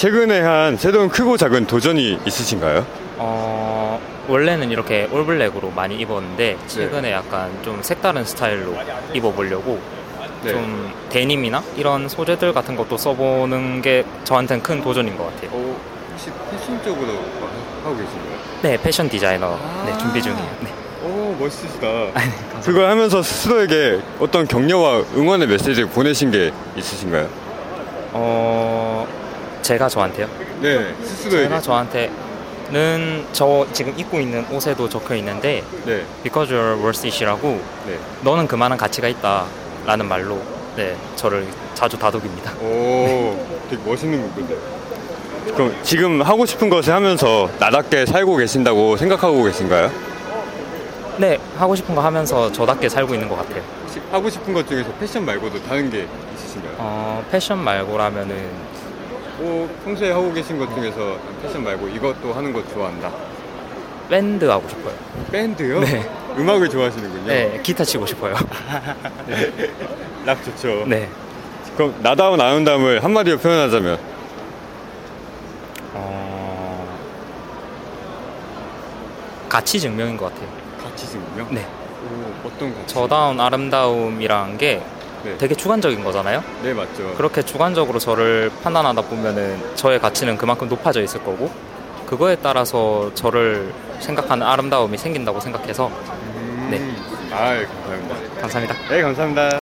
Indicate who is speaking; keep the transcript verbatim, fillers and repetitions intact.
Speaker 1: 최근에 한 새로운 크고 작은 도전이 있으신가요?
Speaker 2: 어, 원래는 이렇게 올블랙으로 많이 입었는데 최근에 네. 약간 좀 색다른 스타일로 입어보려고 네. 좀 데님이나 이런 소재들 같은 것도 써보는 게 저한테는 큰 도전인 것 같아요.
Speaker 1: 어, 혹시 패션 쪽으로 하고 계신가요?
Speaker 2: 네, 패션 디자이너 아~ 네, 준비 중이에요. 네.
Speaker 1: 오, 멋있으시다. 그걸 하면서 스스로에게 어떤 격려와 응원의 메시지를 보내신 게 있으신가요?
Speaker 2: 어, 제가 저한테요?
Speaker 1: 네, 스스로에게.
Speaker 2: 제가 저한테는 저 지금 입고 있는 옷에도 적혀 있는데 네. Because you're worth it이라고 네. 너는 그만한 가치가 있다 라는 말로 네, 저를 자주 다독입니다.
Speaker 1: 오, 네. 되게 멋있는 문구인데. 그럼 지금 하고 싶은 것을 하면서 나답게 살고 계신다고 생각하고 계신가요?
Speaker 2: 네, 하고 싶은 거 하면서 저답게 살고 있는 것 같아요.
Speaker 1: 혹시 하고 싶은 것 중에서 패션 말고도 다른 게 있으신가요?
Speaker 2: 어, 패션 말고라면은
Speaker 1: 뭐 평소에 하고 계신 것 중에서 패션 말고 이것도 하는 거 좋아한다.
Speaker 2: 밴드 하고 싶어요.
Speaker 1: 밴드요?
Speaker 2: 네.
Speaker 1: 음악을 좋아하시는군요.
Speaker 2: 네, 기타 치고 싶어요.
Speaker 1: 네. 락 좋죠.
Speaker 2: 네.
Speaker 1: 그럼 나다운 아름다움을 한마디로 표현하자면?
Speaker 2: 어... 가치 증명인 것 같아요.
Speaker 1: 가치 증명?
Speaker 2: 네.
Speaker 1: 오, 어떤 가치?
Speaker 2: 저다운 아름다움이란 게 네. 되게 주관적인 거잖아요?
Speaker 1: 네, 맞죠.
Speaker 2: 그렇게 주관적으로 저를 판단하다 보면은 저의 가치는 그만큼 높아져 있을 거고 그거에 따라서 저를 생각하는 아름다움이 생긴다고 생각해서 음... 네.
Speaker 1: 아, 감사합니다.
Speaker 2: 감사합니다.
Speaker 1: 네, 감사합니다.